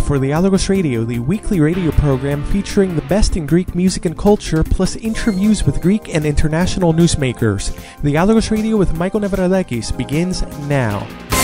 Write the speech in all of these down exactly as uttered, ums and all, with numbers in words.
for Dialogos Radio, the weekly radio program featuring the best in Greek music and culture, plus interviews with Greek and international newsmakers. Dialogos Radio with Michael Nevradakis begins now.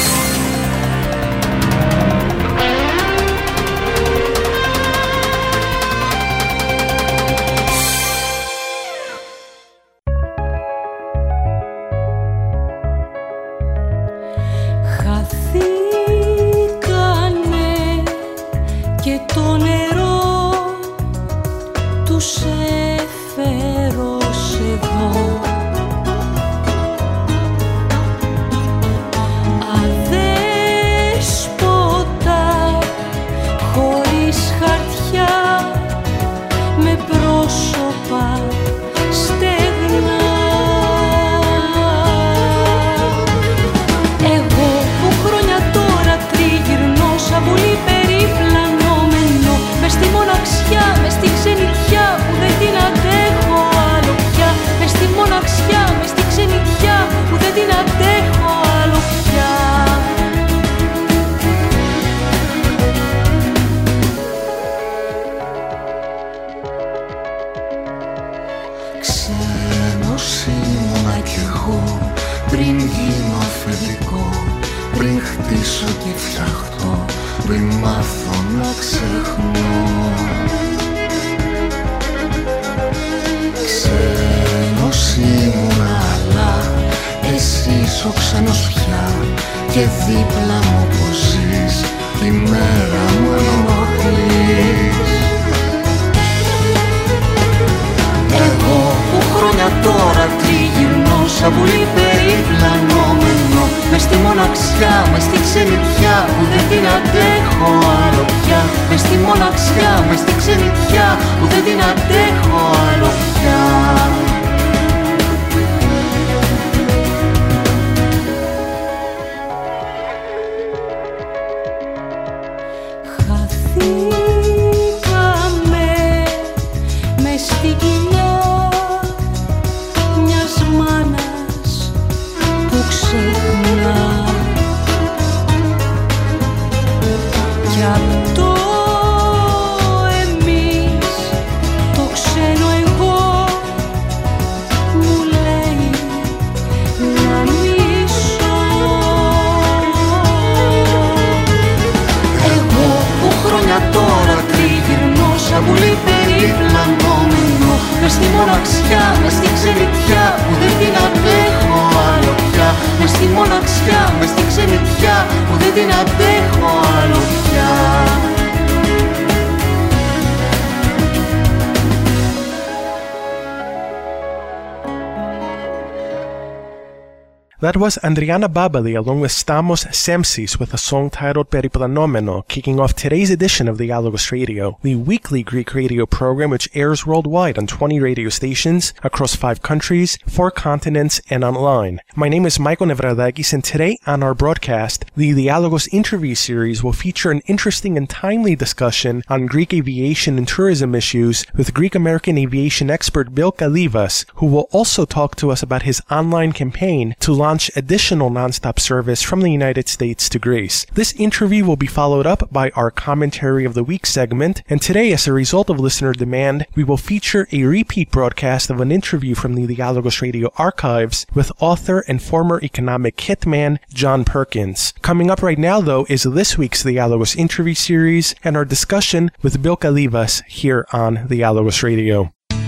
That was Andriana Babali along with Stamos Semsis with a song titled Periplanomeno, kicking off today's edition of Dialogos Radio, the weekly Greek radio program which airs worldwide on twenty radio stations across five countries, four continents, and online. My name is Michael Nevradakis, and today on our broadcast, the Dialogos interview series will feature an interesting and timely discussion on Greek aviation and tourism issues with Greek-American aviation expert Bill Kalivas, who will also talk to us about his online campaign to launch additional non-stop service from the United States to Greece. This interview will be followed up by our Commentary of the Week segment, and today, as a result of listener demand, we will feature a repeat broadcast of an interview from the Dialogos Radio archives with author and former economic hitman John Perkins. Coming up right now, though, is this week's Dialogos interview series and our discussion with Bill Kalivas here on Dialogos Radio.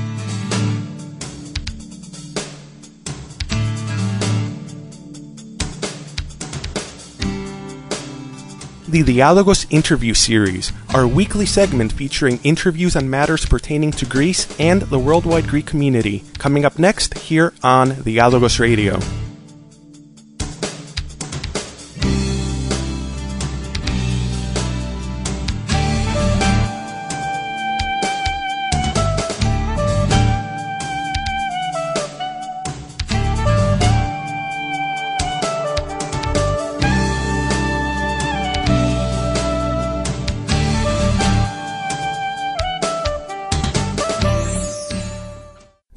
The Dialogos interview series, our weekly segment featuring interviews on matters pertaining to Greece and the worldwide Greek community. Coming up next here on Dialogos Radio.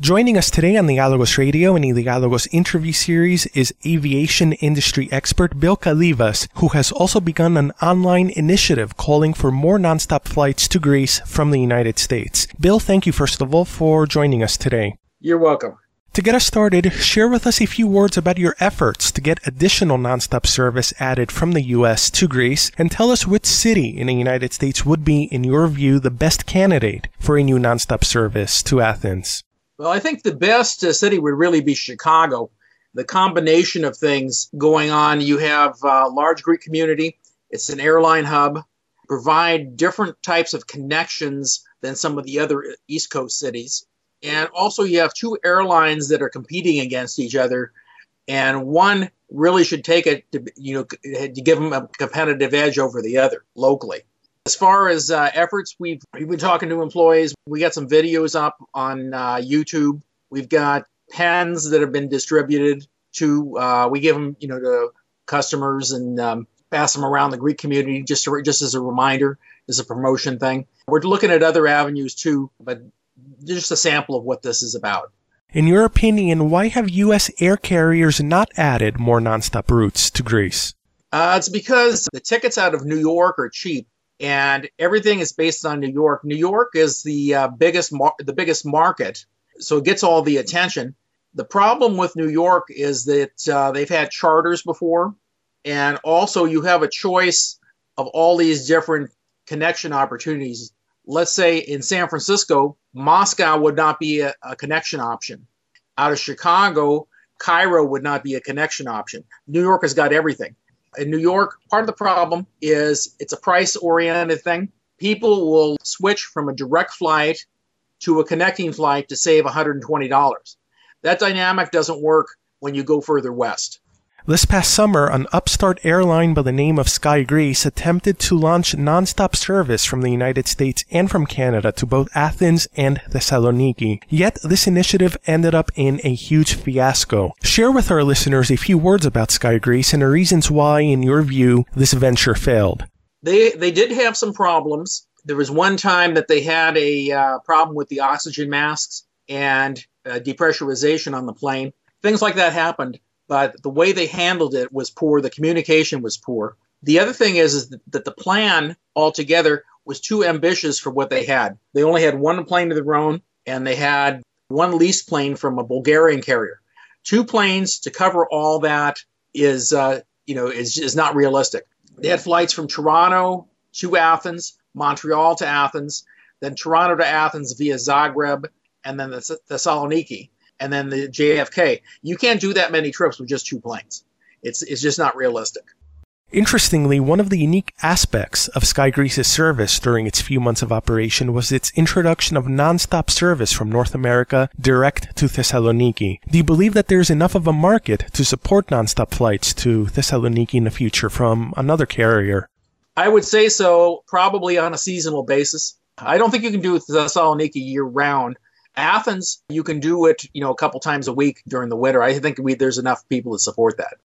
Joining us today on Dialogos Radio and the Dialogos interview series is aviation industry expert Bill Kalivas, who has also begun an online initiative calling for more nonstop flights to Greece from the United States. Bill, thank you first of all for joining us today. You're welcome. To get us started, share with us a few words about your efforts to get additional nonstop service added from the U S to Greece, and tell us which city in the United States would be, in your view, the best candidate for a new nonstop service to Athens. Well, I think the best uh, city would really be Chicago. The combination of things going on, you have a large Greek community, it's an airline hub, provide different types of connections than some of the other East Coast cities. And also you have two airlines that are competing against each other, and one really should take it to, you know, to give them a competitive edge over the other locally. As far as uh, efforts, we've, we've been talking to employees. We got some videos up on uh, YouTube. We've got pens that have been distributed to, uh, we give them, you know, to customers and um, pass them around the Greek community just, to, just as a reminder, as a promotion thing. We're looking at other avenues too, but just a sample of what this is about. In your opinion, why have U S air carriers not added more nonstop routes to Greece? Uh, it's because the tickets out of New York are cheap. And everything is based on New York. New York is the uh, biggest mar- the biggest market, so it gets all the attention. The problem with New York is that uh, they've had charters before, and also you have a choice of all these different connection opportunities. Let's say in San Francisco, Moscow would not be a, a connection option. Out of Chicago, Cairo would not be a connection option. New York has got everything. In New York, part of the problem is it's a price-oriented thing. People will switch from a direct flight to a connecting flight to save one hundred twenty dollars. That dynamic doesn't work when you go further west. This past summer, an upstart airline by the name of Sky Greece attempted to launch nonstop service from the United States and from Canada to both Athens and Thessaloniki. Yet, this initiative ended up in a huge fiasco. Share with our listeners a few words about Sky Greece and the reasons why, in your view, this venture failed. They they did have some problems. There was one time that they had a uh, problem with the oxygen masks and uh, depressurization on the plane. Things like that happened. But the way they handled it was poor. The communication was poor. The other thing is, is that the plan altogether was too ambitious for what they had. They only had one plane of their own, and they had one leased plane from a Bulgarian carrier. Two planes to cover all that is, uh, you know, is, is not realistic. They had flights from Toronto to Athens, Montreal to Athens, then Toronto to Athens via Zagreb, and then the Thessaloniki. And then the J F K. You can't do that many trips with just two planes. It's it's just not realistic. Interestingly, one of the unique aspects of Sky Greece's service during its few months of operation was its introduction of nonstop service from North America direct to Thessaloniki. Do you believe that there's enough of a market to support nonstop flights to Thessaloniki in the future from another carrier? I would say so, probably on a seasonal basis. I don't think you can do Thessaloniki year-round. Athens, you can do it, you know, a couple times a week during the winter. I think we, there's enough people to support that.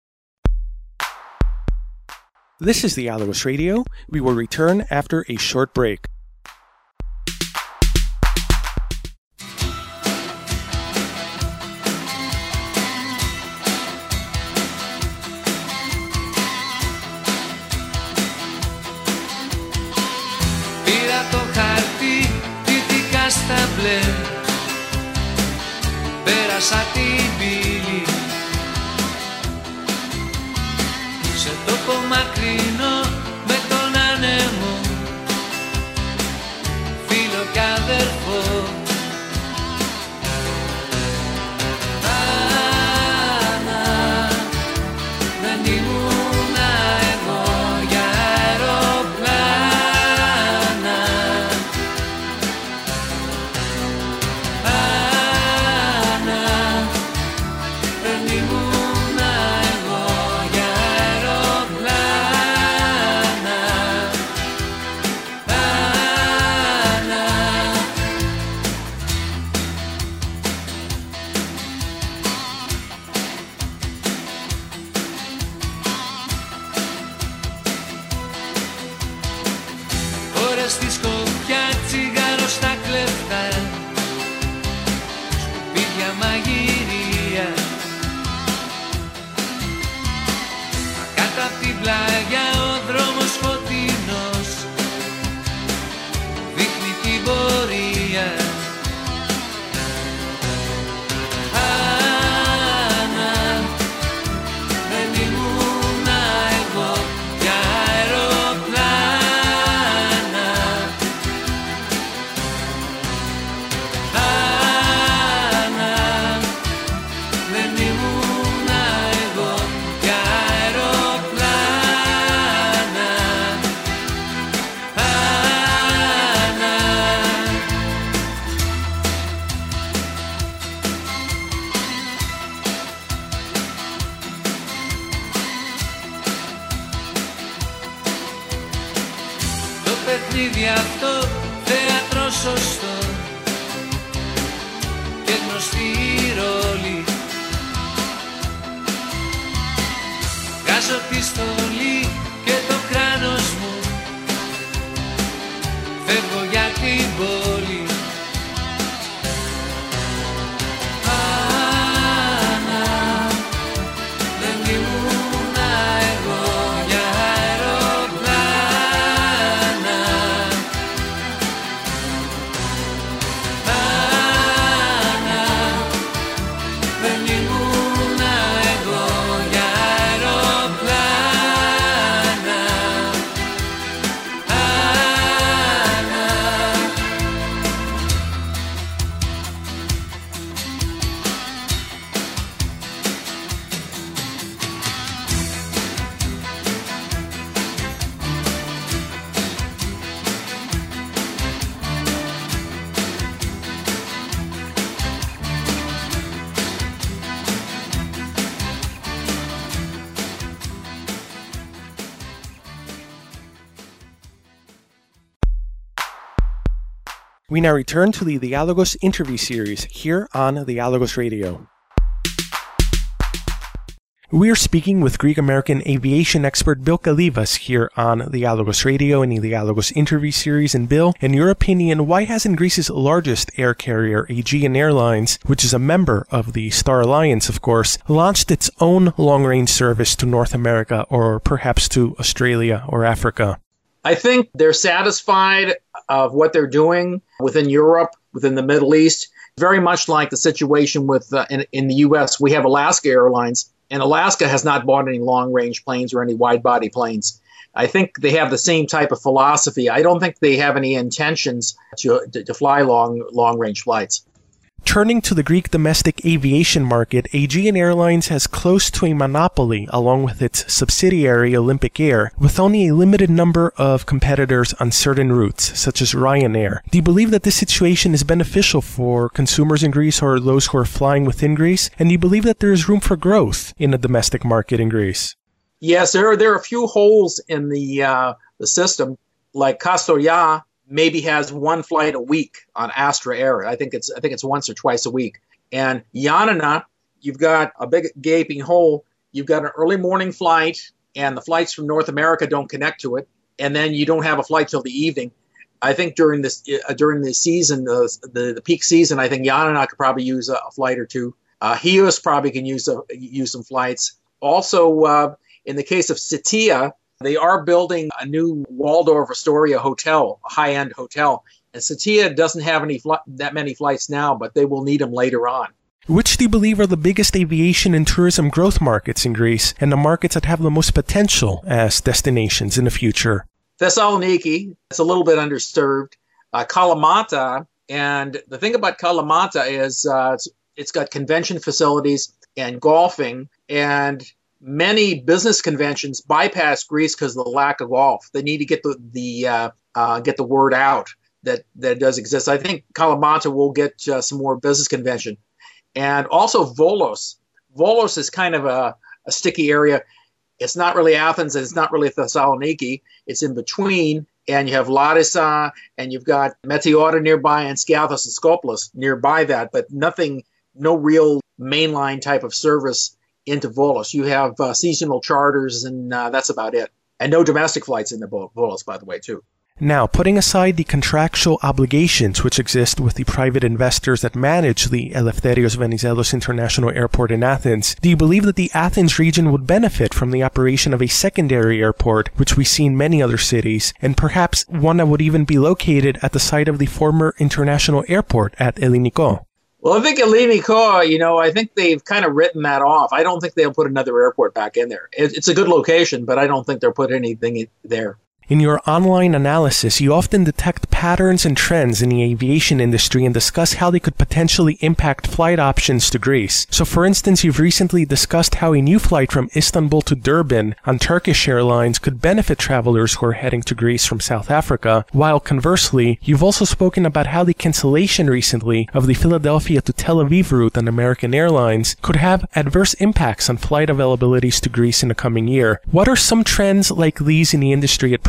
This is Dialogos Radio. We will return after a short break. Πήρα το χαρτί, δυτικά στα μπλε. Πέρασα την πύλη σε τόπο μακρινό με τον άνεμο, φίλο κι αδερφό. Άνα, δεν ήμουνα εγώ για αεροπλάνα. Δεν ήμουνα εγώ για αεροπλάνα. παιχνίδι αυτό θέατρο σωστό και γνωστή ρόλη. Βγάζω τη στολή και το κράνος μου, φεύγω για την πόλη. Άννα, δεν ήμουνα εγώ για αεροπλάνα. Άννα, δεν ήμουνα εγώ για αεροπλάνα. Άννα. We now return to the Dialogos interview series here on Dialogos Radio. We are speaking with Greek-American aviation expert Bill Kalivas here on Dialogos Radio in the Dialogos interview series. And Bill, in your opinion, why hasn't Greece's largest air carrier, Aegean Airlines, which is a member of the Star Alliance, of course, launched its own long-range service to North America or perhaps to Australia or Africa? I think they're satisfied of what they're doing within Europe, within the Middle East. Very much like the situation with uh, in, in the U S, we have Alaska Airlines, and Alaska has not bought any long-range planes or any wide-body planes. I think they have the same type of philosophy. I don't think they have any intentions to to, to fly long long-range flights. Turning to the Greek domestic aviation market, Aegean Airlines has close to a monopoly along with its subsidiary Olympic Air, with only a limited number of competitors on certain routes, such as Ryanair. Do you believe that this situation is beneficial for consumers in Greece or those who are flying within Greece? And do you believe that there is room for growth in the domestic market in Greece? Yes, there are, there are a few holes in the uh, the system, like Kastoria maybe has one flight a week on Astra Air. I think it's I think it's once or twice a week. And Yanina, you've got a big gaping hole. You've got an early morning flight, and the flights from North America don't connect to it. And then you don't have a flight till the evening. I think during this uh, during the season, uh, the the peak season, I think Yanina could probably use a, a flight or two. Uh, Hios probably can use a, use some flights. Also, uh, in the case of Sitia, they are building a new Waldorf Astoria hotel, a high-end hotel. And Sitia doesn't have any fl- that many flights now, but they will need them later on. Which do you believe are the biggest aviation and tourism growth markets in Greece and the markets that have the most potential as destinations in the future? Thessaloniki, it's a little bit underserved. Uh, Kalamata, and the thing about Kalamata is uh, it's, it's got convention facilities and golfing, and many business conventions bypass Greece because of the lack of golf. They need to get the the uh, uh, get the word out that that it does exist. I think Kalamata will get uh, some more business convention, and also Volos. Volos is kind of a, a sticky area. It's not really Athens, and it's not really Thessaloniki. It's in between, and you have Larissa, and you've got Meteora nearby, and Skiathos and Skopos nearby that, but nothing, no real mainline type of service into Volos. You have uh, seasonal charters, and uh, that's about it. And no domestic flights into Volos, by the way, too. Now, putting aside the contractual obligations which exist with the private investors that manage the Eleftherios Venizelos International Airport in Athens, do you believe that the Athens region would benefit from the operation of a secondary airport, which we see in many other cities, and perhaps one that would even be located at the site of the former international airport at Elliniko? Well, I think Elliniko, you know, I think they've kind of written that off. I don't think they'll put another airport back in there. It's a good location, but I don't think they'll put anything there. In your online analysis, you often detect patterns and trends in the aviation industry and discuss how they could potentially impact flight options to Greece. So, for instance, you've recently discussed how a new flight from Istanbul to Durban on Turkish Airlines could benefit travelers who are heading to Greece from South Africa, while conversely, you've also spoken about how the cancellation recently of the Philadelphia to Tel Aviv route on American Airlines could have adverse impacts on flight availabilities to Greece in the coming year. What are some trends like these in the industry at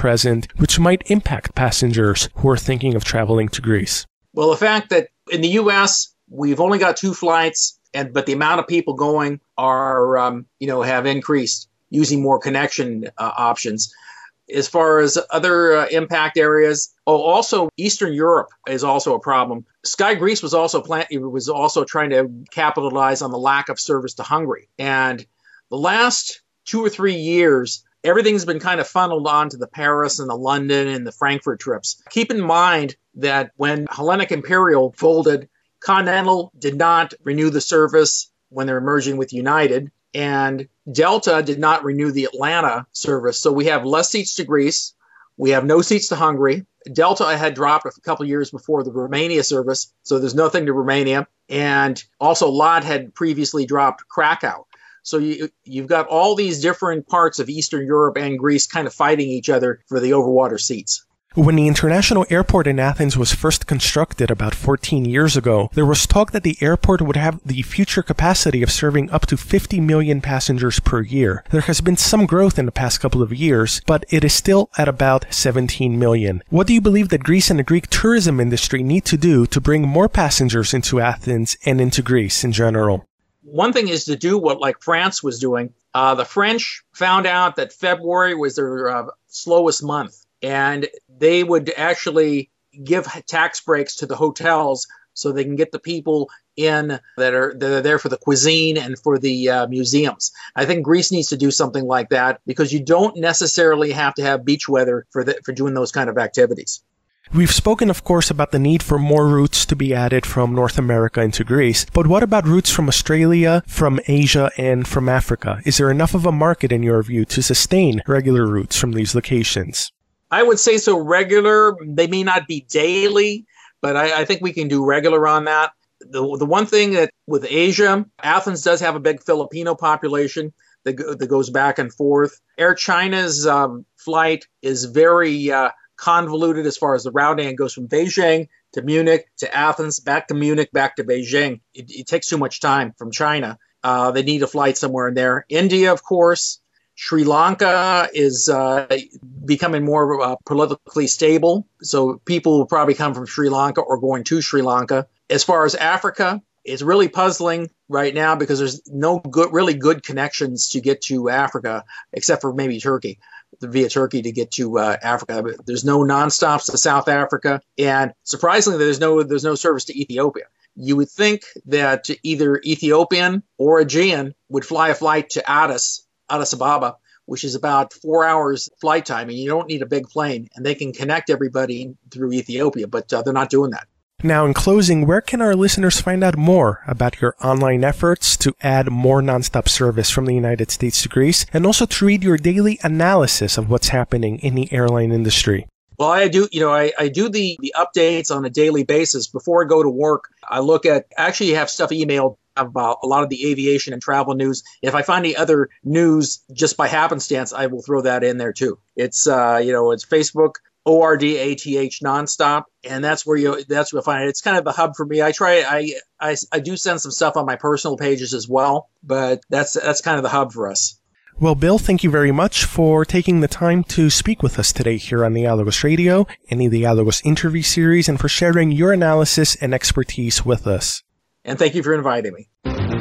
present, which might impact passengers who are thinking of traveling to Greece? Well, the fact that in the U S, we've only got two flights, and but the amount of people going are, um, you know, have increased using more connection uh, options. As far as other uh, impact areas, oh, also Eastern Europe is also a problem. Sky Greece was also plan- was also trying to capitalize on the lack of service to Hungary, and the last two or three years, everything's been kind of funneled onto the Paris and the London and the Frankfurt trips. Keep in mind that when Hellenic Imperial folded, Continental did not renew the service when they're merging with United, and Delta did not renew the Atlanta service. So we have less seats to Greece. We have no seats to Hungary. Delta had dropped a couple years before the Romania service, so there's nothing to Romania. And also L O T had previously dropped Krakow. So you, you've got all these different parts of Eastern Europe and Greece kind of fighting each other for the overwater seats. When the international airport in Athens was first constructed about fourteen years ago, there was talk that the airport would have the future capacity of serving up to fifty million passengers per year. There has been some growth in the past couple of years, but it is still at about seventeen million. What do you believe that Greece and the Greek tourism industry need to do to bring more passengers into Athens and into Greece in general? One thing is to do what like France was doing. Uh, the French found out that February was their uh, slowest month, and they would actually give tax breaks to the hotels so they can get the people in that are, that are there for the cuisine and for the uh, museums. I think Greece needs to do something like that because you don't necessarily have to have beach weather for the, for doing those kind of activities. We've spoken, of course, about the need for more routes to be added from North America into Greece, but what about routes from Australia, from Asia, and from Africa? Is there enough of a market, in your view, to sustain regular routes from these locations? I would say so regular. They may not be daily, but I, I think we can do regular on that. The, the one thing that with Asia, Athens does have a big Filipino population that, that goes back and forth. Air China's um, flight is very uh, convoluted as far as the routing. It goes from Beijing to Munich to Athens, back to Munich, back to Beijing. It, it takes too much time from China. Uh, they need a flight somewhere in there. India, of course. Sri Lanka is uh, becoming more uh, politically stable, so people will probably come from Sri Lanka or going to Sri Lanka. As far as Africa, it's really puzzling right now because there's no good, really good connections to get to Africa, except for maybe Turkey, via Turkey to get to uh, Africa. But there's no nonstops to South Africa, and surprisingly, there's no there's no service to Ethiopia. You would think that either Ethiopian or Aegean would fly a flight to Addis. Addis Ababa, which is about four hours flight time, and you don't need a big plane, and they can connect everybody through Ethiopia, but uh, they're not doing that. Now, in closing, where can our listeners find out more about your online efforts to add more nonstop service from the United States to Greece, and also to read your daily analysis of what's happening in the airline industry? Well, I do, you know, I, I do the, the updates on a daily basis. Before I go to work, I look at, actually have stuff emailed about a lot of the aviation and travel news. If I find any other news just by happenstance, I will throw that in there too. It's, uh, you know, it's Facebook, O R D A T H nonstop. And that's where you, that's where I find it. It's kind of the hub for me. I try, I, I, I do send some stuff on my personal pages as well, but that's, that's kind of the hub for us. Well, Bill, thank you very much for taking the time to speak with us today here on Dialogos Radio and in the Dialogos interview series, and for sharing your analysis and expertise with us. And thank you for inviting me.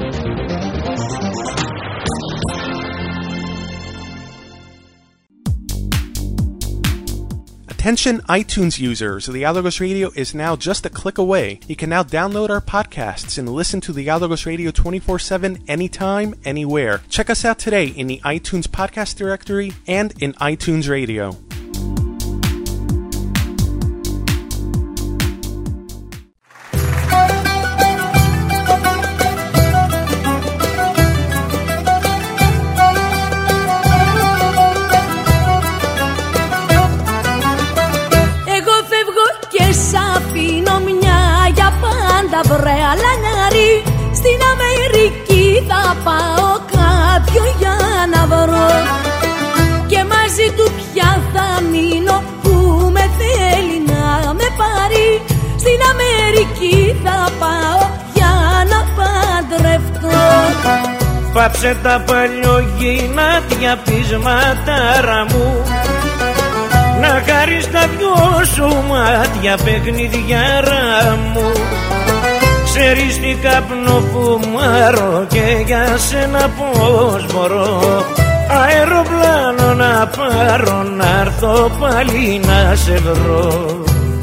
Attention iTunes users, Dialogos Radio is now just a click away. You can now download our podcasts and listen to Dialogos Radio twenty-four seven anytime, anywhere. Check us out today in the iTunes podcast directory and in iTunes Radio. Βρε αλανιάρι, στην Αμερική θα πάω κάποιον για να βρω και μαζί του πια θα μείνω που με θέλει να με πάρει. Στην Αμερική θα πάω για να παντρευτώ. Πάψε τα παλιογυνάτια πείσματάρα μου, να χαρείς τα δυο σου μάτια παιχνιδιάρα μου. Ξέρεις τι καπνό φουμάρω και για σένα πως μπορώ αεροπλάνο να πάρω να έρθω πάλι να σε βρω.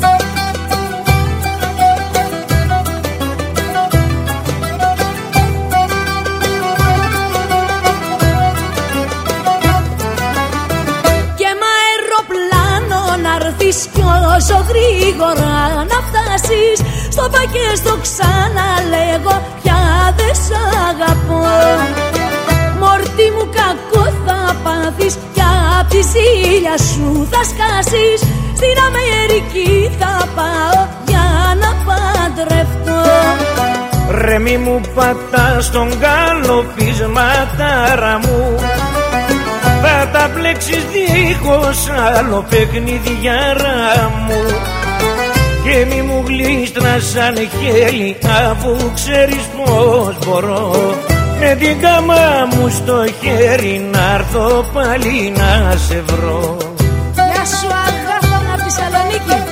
Κι όσο γρήγορα να φτάσεις στο πακέ στο ξαναλέγω πια δεν σ' αγαπώ. Μόρτι μου κακό θα πάθεις κι απ' τη ζήλια σου θα σκάσεις. Στην Αμερική θα πάω για να παντρευτώ. Ρε μη μου πατάς τον καλοπισματάρα μου, θα τα πλέξεις δίχως άλλο παιχνιδιάρα μου. Και μη μου γλίστρας σαν χέλη αφού ξέρεις πως μπορώ με την κάμα μου στο χέρι να έρθω πάλι να σε βρω. Γεια σου αγάπη από τη Θεσσαλονίκη.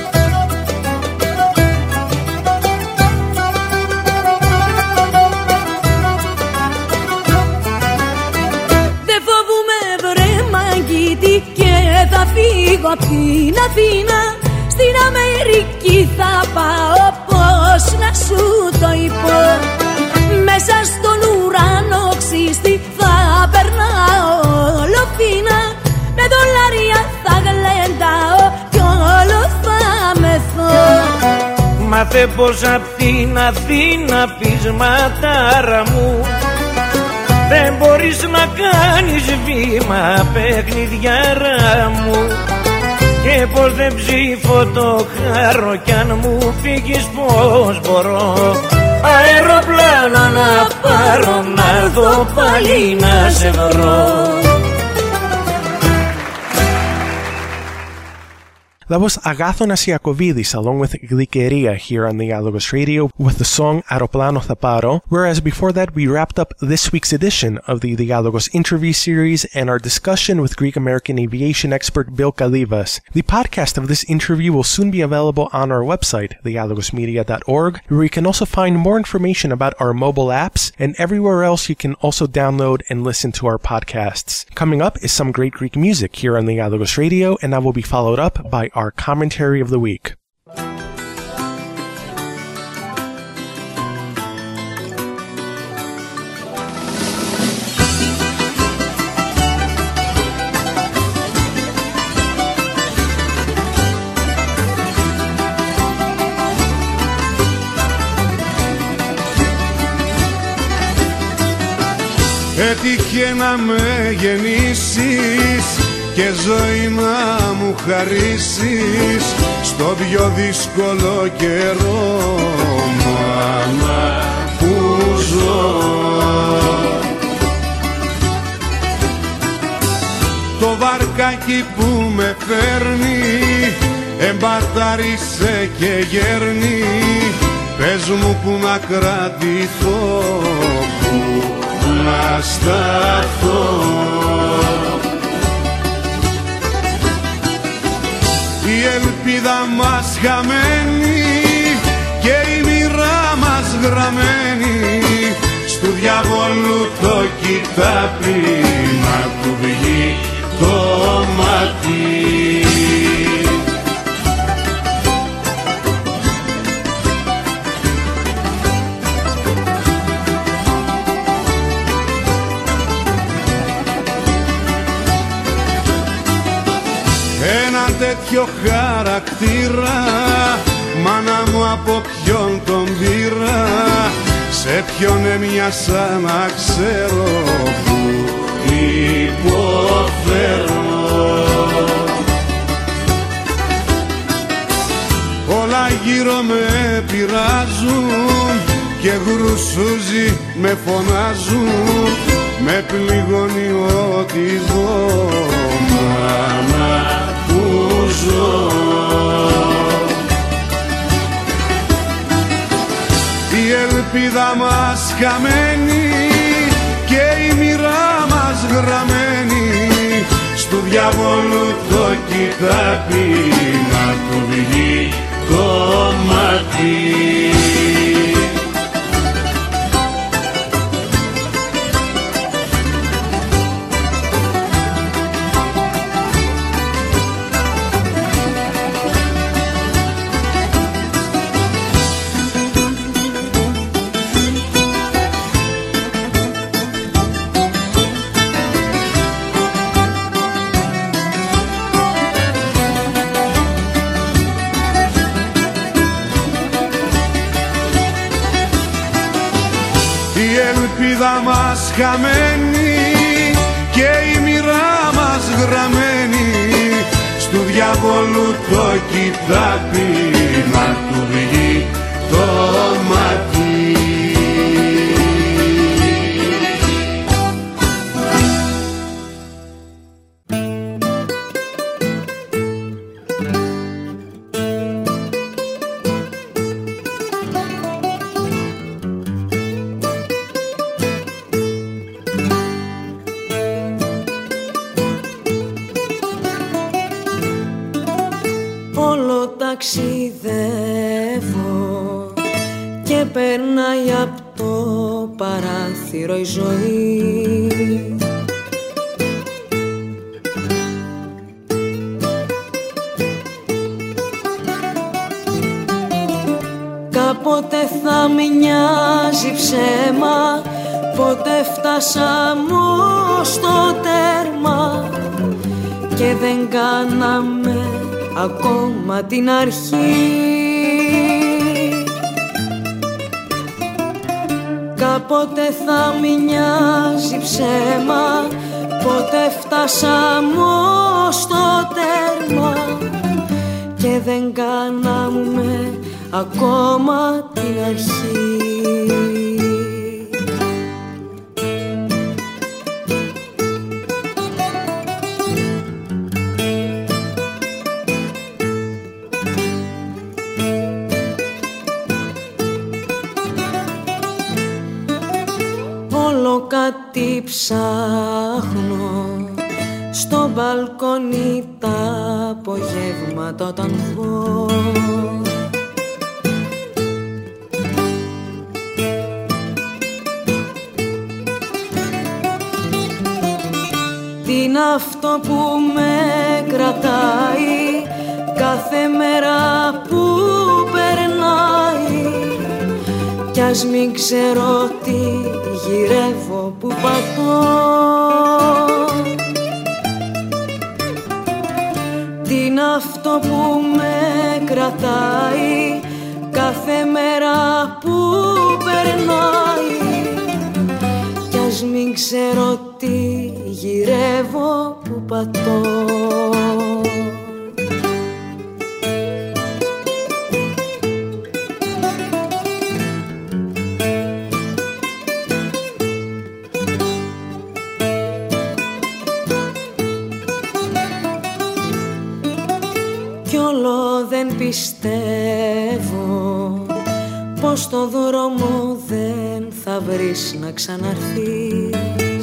Και θα φύγω απ' την Αθήνα, στην Αμερική θα πάω, πώς να σου το πω. Μέσα στον ουρανό ξύστη θα περνάω όλο φίνα, με δολάρια θα γλεντάω κι όλο θα μεθώ. Μάθε πως απ' την Αθήνα πεισματάρα μου δεν μπορείς να κάνεις βήμα παιχνιδιάρα μου. Και πως δεν ψήφω το χάρο κι αν μου φύγεις πως μπορώ αεροπλάνο να πάρω να έρθω πάλι να σε βρω. That was Agathonas Iakovidis along with Glikeria here on the Dialogos Radio with the song Aeroplano Θα Πάρω, whereas before that we wrapped up this week's edition of the Dialogos interview series and our discussion with Greek-American aviation expert Bill Kalivas. The podcast of this interview will soon be available on our website, dialogos media dot org, where you can also find more information about our mobile apps and everywhere else you can also download and listen to our podcasts. Coming up is some great Greek music here on the Dialogos Radio, and that will be followed up by our commentary of the week. Έτυχε να με γεννήσεις και ζωή να μου χαρίσεις στο πιο δύσκολο καιρό, μάνα, που ζω. Το βαρκάκι που με φέρνει εμπατάρισε και γέρνει. Πες μου που να κρατηθώ, που να σταθώ. Η ελπίδα μας χαμένη και η μοίρα μας γραμμένη στου διαβόλου το κοιτάπι να του βγει το μάτι. Έναν τέτοιο χαρακτήρα, μάνα μου, από ποιον τον πήρα, σε ποιον έμοιασα να ξέρω που υποφέρω. Όλα γύρω με πειράζουν και γρουσούζι με φωνάζουν, με πληγώνει ό,τι δω, μάνα που ζω. Η ελπίδα μας χαμένη και η μοίρα μας γραμμένη στου διαβόλου το κοιτάπι να του βγει το μάτι. Μας χαμένη και η μοίρα μας γραμμένη στου διαβόλου το κοιτάπι να του βγει το μάτι. Ταξιδεύω και περνάει απ' το παράθυρο η ζωή. Κάποτε θα μοιάζει ψέμα, ποτέ φτάσαμε στο τέρμα και δεν κάναμε ακόμα την αρχή. Κάποτε θα μοιάζει ψέμα, ποτέ φτάσαμε στο τέρμα και δεν κάναμε ακόμα την αρχή. Κάτι ψάχνω στο μπαλκόνι τα απογεύματα όταν βγω. Τι είναι αυτό που με κρατάει κάθε μέρα που περνάει κι ας μην ξέρω τι γυρεύω που πατώ. Τι είναι αυτό που με κρατάει κάθε μέρα που περνάει κι ας μην ξέρω τι γυρεύω που πατώ. Πιστεύω πως στο δρόμο δεν θα βρεις να ξαναρθείς.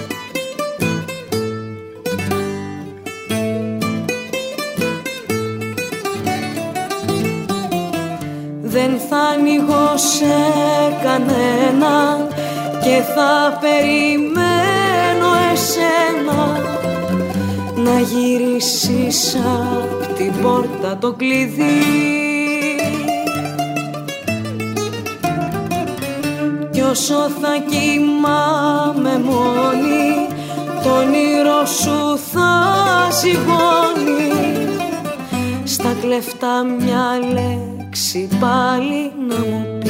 Δεν θα ανοίγω σε κανένα και θα περιμένω εσένα να γυρίσεις απ' την πόρτα το κλειδί. Κι όσο θα κοιμάμαι μόνη, το όνειρο σου θα ζυγώνει. Στα κλεφτά μια λέξη πάλι να μου πει.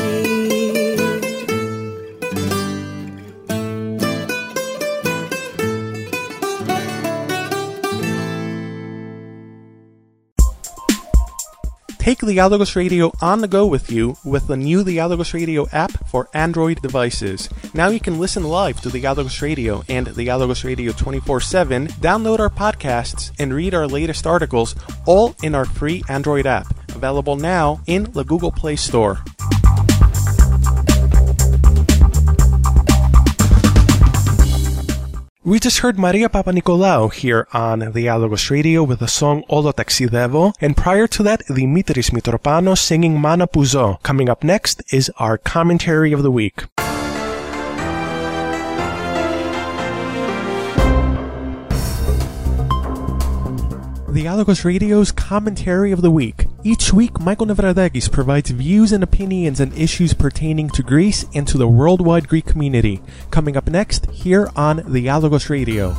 Take Dialogos Radio on the go with you with the new Dialogos Radio app for Android devices. Now you can listen live to Dialogos Radio and Dialogos Radio twenty-four seven, download our podcasts, and read our latest articles, all in our free Android app, available now in the Google Play Store. We just heard Maria Papanikolaou here on Dialogos Radio with the song Όλο Ταξιδεύω, and prior to that, Dimitris Mitropanos singing Mana Που Ζω. Coming up next is our commentary of the week. Dialogos Radio's Commentary of the Week. Each week, Michael Nevradakis provides views and opinions on issues pertaining to Greece and to the worldwide Greek community. Coming up next, here on Dialogos Radio.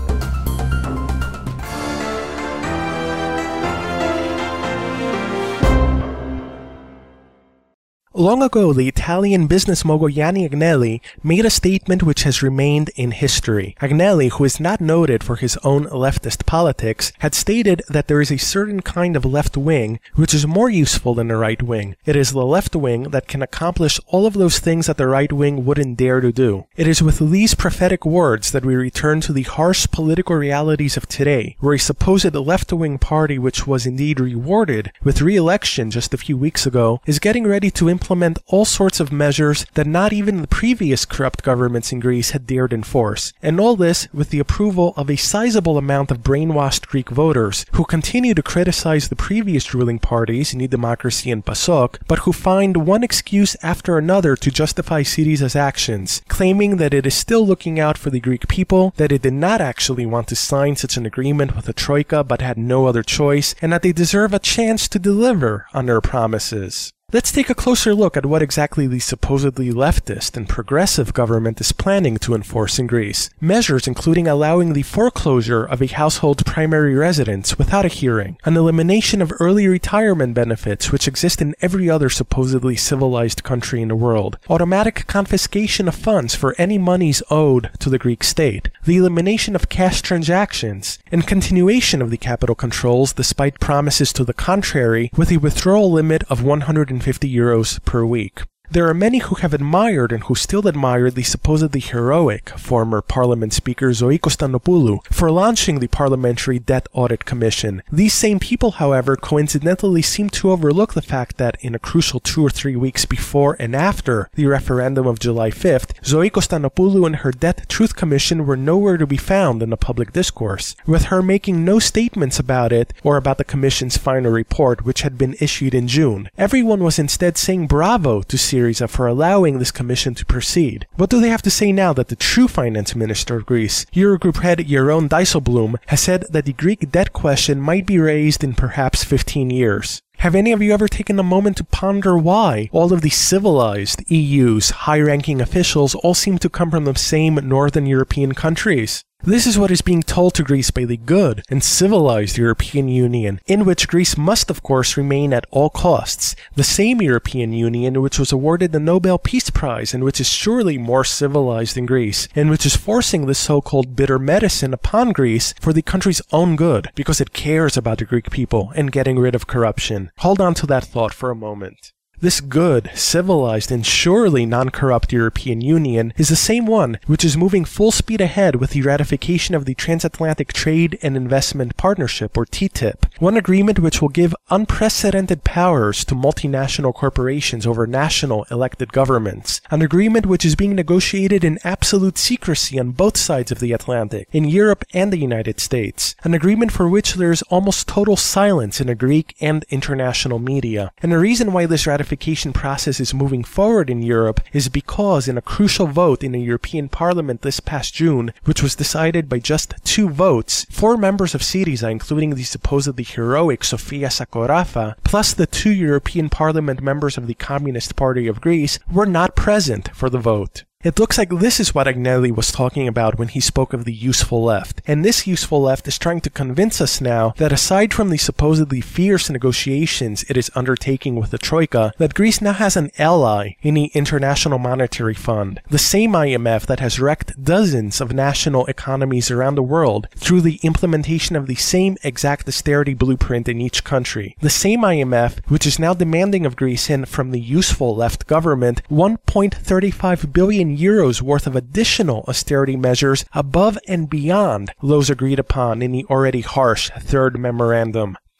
Long ago, the Italian business mogul Gianni Agnelli made a statement which has remained in history. Agnelli, who is not noted for his own leftist politics, had stated that there is a certain kind of left wing which is more useful than the right wing. It is the left wing that can accomplish all of those things that the right wing wouldn't dare to do. It is with these prophetic words that we return to the harsh political realities of today, where a supposed left-wing party which was indeed rewarded with re-election just a few weeks ago is getting ready to implement implement all sorts of measures that not even the previous corrupt governments in Greece had dared enforce. And all this with the approval of a sizable amount of brainwashed Greek voters who continue to criticize the previous ruling parties, New Democracy and PASOK, but who find one excuse after another to justify Syriza's actions, claiming that it is still looking out for the Greek people, that it did not actually want to sign such an agreement with the Troika but had no other choice, and that they deserve a chance to deliver on their promises. Let's take a closer look at what exactly the supposedly leftist and progressive government is planning to enforce in Greece. Measures including allowing the foreclosure of a household's primary residence without a hearing, an elimination of early retirement benefits which exist in every other supposedly civilized country in the world, automatic confiscation of funds for any monies owed to the Greek state, the elimination of cash transactions, and continuation of the capital controls despite promises to the contrary, with a withdrawal limit of one hundred fifty euros per week. There are many who have admired and who still admire the supposedly heroic former Parliament Speaker Zoikos Stanopoulou for launching the Parliamentary Debt Audit Commission. These same people, however, coincidentally seem to overlook the fact that in a crucial two or three weeks before and after the referendum of July fifth, Zoikos Stanopoulou and her Debt Truth Commission were nowhere to be found in the public discourse, with her making no statements about it or about the Commission's final report, which had been issued in June. Everyone was instead saying bravo to Syriza for allowing this commission to proceed. What do they have to say now that the true finance minister of Greece, Eurogroup head Jeroen Dijsselbloem, has said that the Greek debt question might be raised in perhaps fifteen years? Have any of you ever taken a moment to ponder why all of the civilized E U's high-ranking officials all seem to come from the same Northern European countries? This is what is being told to Greece by the good and civilized European Union, in which Greece must of course remain at all costs. The same European Union which was awarded the Nobel Peace Prize and which is surely more civilized than Greece, and which is forcing this so-called bitter medicine upon Greece for the country's own good, because it cares about the Greek people and getting rid of corruption. Hold on to that thought for a moment. This good, civilized, and surely non-corrupt European Union is the same one which is moving full speed ahead with the ratification of the Transatlantic Trade and Investment Partnership, or T T I P, one agreement which will give unprecedented powers to multinational corporations over national elected governments, an agreement which is being negotiated in absolute secrecy on both sides of the Atlantic, in Europe and the United States, an agreement for which there is almost total silence in the Greek and international media. And the reason why this ratification process is moving forward in Europe is because in a crucial vote in the European Parliament this past June, which was decided by just two votes, four members of Syriza, including the supposedly heroic Sofia Sakorafa, plus the two European Parliament members of the Communist Party of Greece, were not present for the vote. It looks like this is what Agnelli was talking about when he spoke of the useful left. And this useful left is trying to convince us now that aside from the supposedly fierce negotiations it is undertaking with the Troika, that Greece now has an ally in the International Monetary Fund, the same I M F that has wrecked dozens of national economies around the world through the implementation of the same exact austerity blueprint in each country. The same I M F which is now demanding of Greece and from the useful left government one point three five billion euros worth of additional austerity measures above and beyond those agreed upon in the already harsh third memorandum.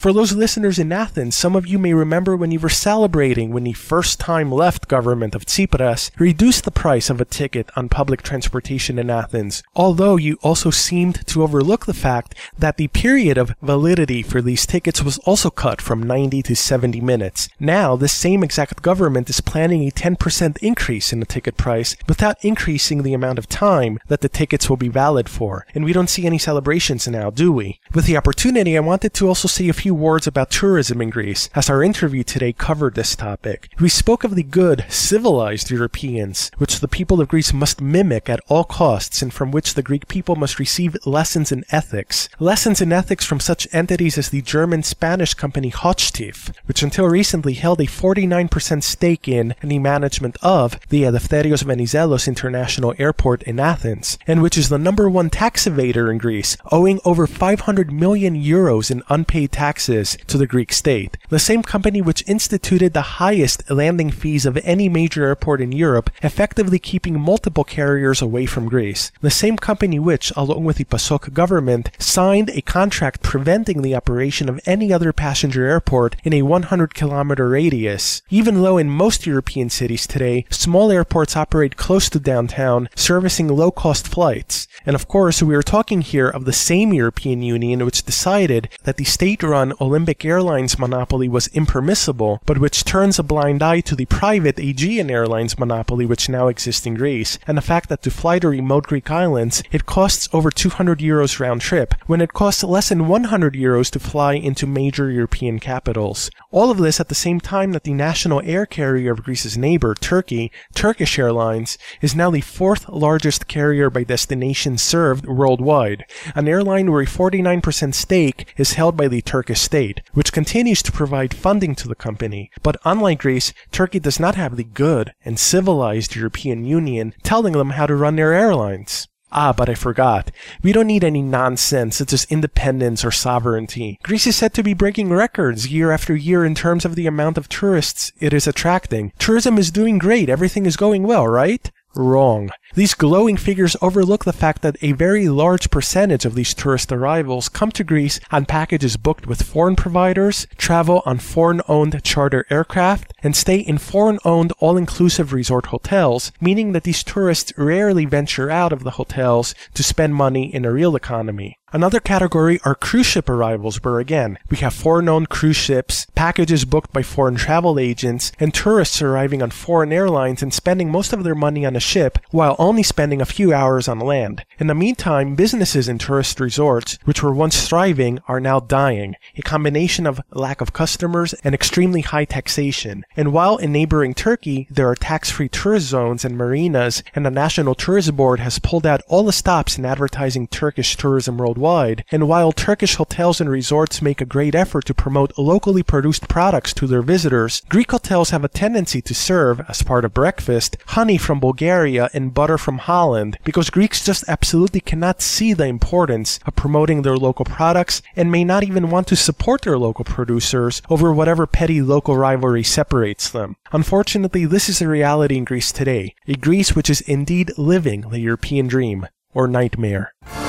For those listeners in Athens, some of you may remember when you were celebrating when the first-time left government of Tsipras reduced the price of a ticket on public transportation in Athens, although you also seemed to overlook the fact that the period of validity for these tickets was also cut from ninety to seventy minutes. Now, this same exact government is planning a ten percent increase in the ticket price without increasing the amount of time that the tickets will be valid for. And we don't see any celebrations now, do we? With the opportunity, I wanted to also say a few words about tourism in Greece, as our interview today covered this topic. We spoke of the good, civilized Europeans, which the people of Greece must mimic at all costs and from which the Greek people must receive lessons in ethics. Lessons in ethics from such entities as the German-Spanish company Hochtief, which until recently held a forty-nine percent stake in and the management of the Eleftherios Venizelos International Airport in Athens, and which is the number one tax evader in Greece, owing over five hundred million euros in unpaid taxes to the Greek state. The same company which instituted the highest landing fees of any major airport in Europe, effectively keeping multiple carriers away from Greece. The same company which, along with the PASOK government, signed a contract preventing the operation of any other passenger airport in a one hundred kilometer radius. Even though in most European cities today, small airports operate close to downtown, servicing low-cost flights. And of course, we are talking here of the same European Union which decided that the state-run Olympic Airlines monopoly was impermissible, but which turns a blind eye to the private Aegean Airlines monopoly which now exists in Greece, and the fact that to fly to remote Greek islands, it costs over two hundred euros round trip, when it costs less than one hundred euros to fly into major European capitals. All of this at the same time that the national air carrier of Greece's neighbor, Turkey, Turkish Airlines, is now the fourth largest carrier by destination served worldwide, an airline where a forty-nine percent stake is held by the Turkish state, which continues to provide funding to the company. But unlike Greece, Turkey does not have the good and civilized European Union telling them how to run their airlines. Ah, but I forgot. We don't need any nonsense such as independence or sovereignty. Greece is said to be breaking records year after year in terms of the amount of tourists it is attracting. Tourism is doing great. Everything is going well, right? Wrong. These glowing figures overlook the fact that a very large percentage of these tourist arrivals come to Greece on packages booked with foreign providers, travel on foreign-owned charter aircraft, and stay in foreign-owned all-inclusive resort hotels, meaning that these tourists rarely venture out of the hotels to spend money in a real economy. Another category are cruise ship arrivals, where again, we have foreign-owned cruise ships, packages booked by foreign travel agents, and tourists arriving on foreign airlines and spending most of their money on a ship, while only spending a few hours on land. In the meantime, businesses in tourist resorts, which were once thriving, are now dying, a combination of lack of customers and extremely high taxation. And while in neighboring Turkey, there are tax-free tourist zones and marinas, and the National Tourism Board has pulled out all the stops in advertising Turkish tourism worldwide, and while Turkish hotels and resorts make a great effort to promote locally produced products to their visitors, Greek hotels have a tendency to serve, as part of breakfast, honey from Bulgaria and butter from Holland, because Greeks just absolutely cannot see the importance of promoting their local products and may not even want to support their local producers over whatever petty local rivalry separates them. Unfortunately, this is the reality in Greece today, a Greece which is indeed living the European dream, or nightmare.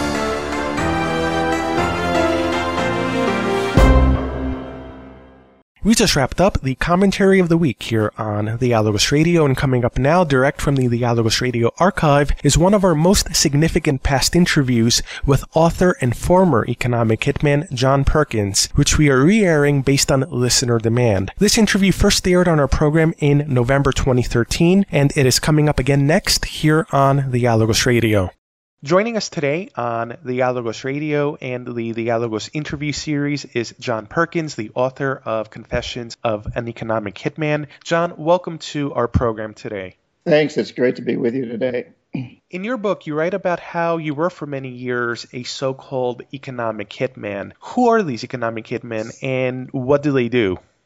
We just wrapped up the commentary of the week here on Dialogos Radio, and coming up now, direct from the Dialogos Radio archive, is one of our most significant past interviews with author and former economic hitman John Perkins, which we are re-airing based on listener demand. This interview first aired on our program in November twenty thirteen, and it is coming up again next here on Dialogos Radio. Joining us today on Dialogos Radio and the Dialogos interview series is John Perkins, the author of Confessions of an Economic Hitman. John, welcome to our program today. Thanks. It's great to be with you today. In your book, you write about how you were for many years a so-called economic hitman. Who are these economic hitmen and what do they do?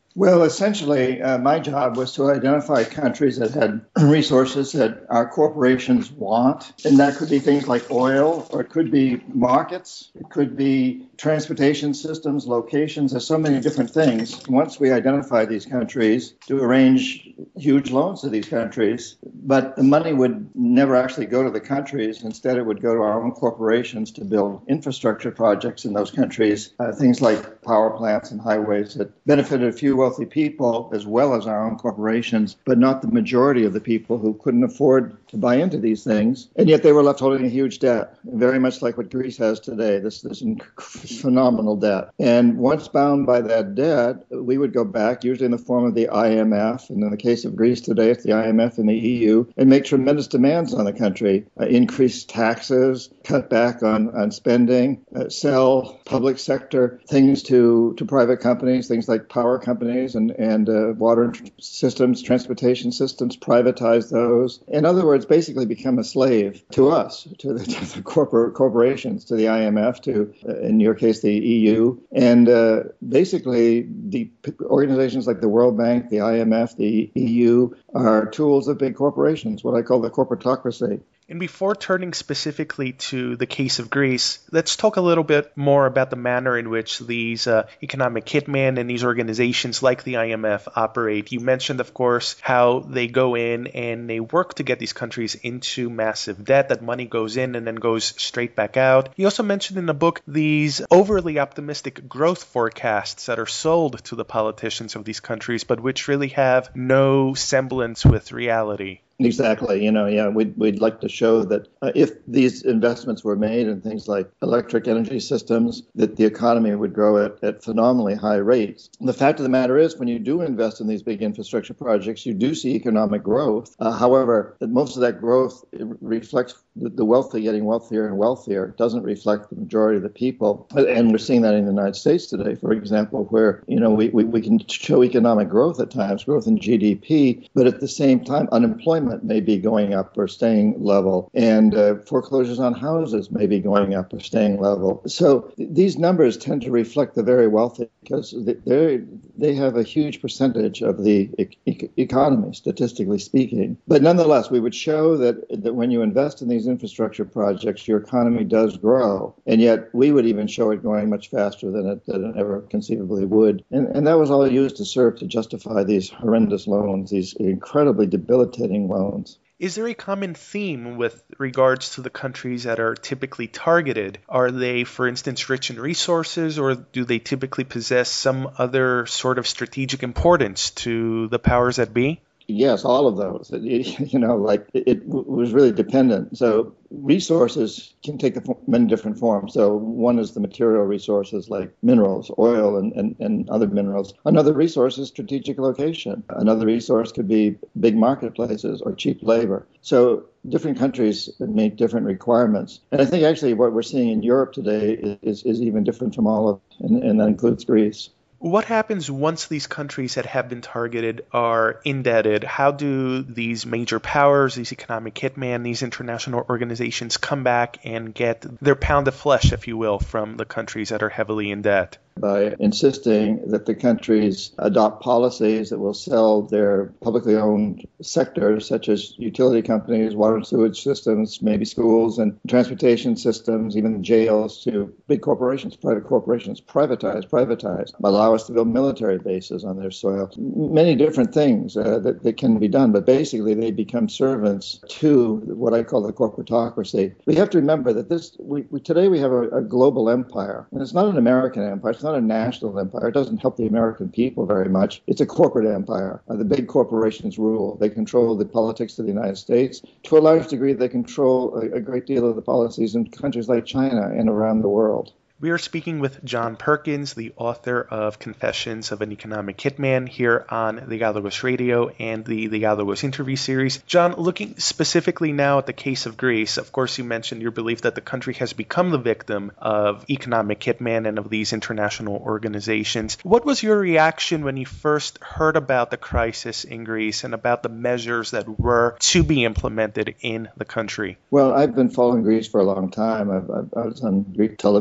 Well, essentially, uh, my job was to identify countries that had resources that our corporations want. And that could be things like oil, or it could be markets, it could be transportation systems, locations. There's so many different things. Once we identify these countries, to arrange huge loans to these countries, but the money would never actually go to the countries. Instead, it would go to our own corporations to build infrastructure projects in those countries, uh, things like power plants and highways that benefited a few wealthy people as well as our own corporations, but not the majority of the people who couldn't afford to buy into these things. And yet they were left holding a huge debt, very much like what Greece has today, this, this phenomenal debt. And once bound by that debt, we would go back, usually in the form of the I M F, and in the case of Greece today, it's the I M F and the E U, and make tremendous demands on the country, uh, increase taxes, cut back on, on spending, uh, sell public sector things to, to private companies, things like power companies and, and uh, water systems, transportation systems, privatize those. In other words, basically become a slave to us, to the, to the corporate corporations, to the I M F, to, uh, in your case, the E U. And uh, basically, the organizations like the World Bank, the I M F, the E U are tools of big corporations, what I call the corporatocracy. And before turning specifically to the case of Greece, let's talk a little bit more about the manner in which these uh, economic hitmen and these organizations like the I M F operate. You mentioned, of course, how they go in and they work to get these countries into massive debt. That money goes in and then goes straight back out. You also mentioned in the book these overly optimistic growth forecasts that are sold to the politicians of these countries, but which really have no semblance with reality. Exactly. You know, yeah, we'd, we'd like to show that uh, if these investments were made in things like electric energy systems, that the economy would grow at, at phenomenally high rates. The fact of the matter is, when you do invest in these big infrastructure projects, you do see economic growth. Uh, however, that most of that growth reflects the, the wealthy getting wealthier and wealthier. It doesn't reflect the majority of the people. And we're seeing that in the United States today, for example, where, you know, we, we, we can show economic growth at times, growth in G D P, but at the same time, unemployment may be going up or staying level, and uh, foreclosures on houses may be going up or staying level. So th- these numbers tend to reflect the very wealthy because they they have a huge percentage of the e- economy, statistically speaking. But nonetheless, we would show that, that when you invest in these infrastructure projects, your economy does grow, and yet we would even show it growing much faster than it, than it ever conceivably would. And, and that was all used to serve to justify these horrendous loans, these incredibly debilitating loans. Is there a common theme with regards to the countries that are typically targeted? Are they, for instance, rich in resources, or do they typically possess some other sort of strategic importance to the powers that be? Yes, all of those. It, you know, like it, it was really dependent. So resources can take the, many different forms. So one is the material resources like minerals, oil, and, and, and other minerals. Another resource is strategic location. Another resource could be big marketplaces or cheap labor. So different countries make different requirements. And I think actually what we're seeing in Europe today is, is even different from all of, and, and that includes Greece. What happens once these countries that have been targeted are indebted? How do these major powers, these economic hitmen, these international organizations come back and get their pound of flesh, if you will, from the countries that are heavily in debt? By insisting that the countries adopt policies that will sell their publicly owned sectors, such as utility companies, water and sewage systems, maybe schools and transportation systems, even jails, to big corporations, private corporations, privatize, privatize, allow us to build military bases on their soil. Many different things uh, that, that can be done, but basically they become servants to what I call the corporatocracy. We have to remember that this we, we today we have a, a global empire, and it's not an American empire. It's not a national empire. It doesn't help the American people very much. It's a corporate empire. Uh, the big corporations rule. They control the politics of the United States. To a large degree, they control a, a great deal of the policies in countries like China and around the world. We are speaking with John Perkins, the author of Confessions of an Economic Hitman, here on Dialogos Radio and the Dialogos interview series. John, looking specifically now at the case of Greece, of course you mentioned your belief that the country has become the victim of economic hitman and of these international organizations. What was your reaction when you first heard about the crisis in Greece and about the measures that were to be implemented in the country? Well, I've been following Greece for a long time. I've, I've, I was on Greek television.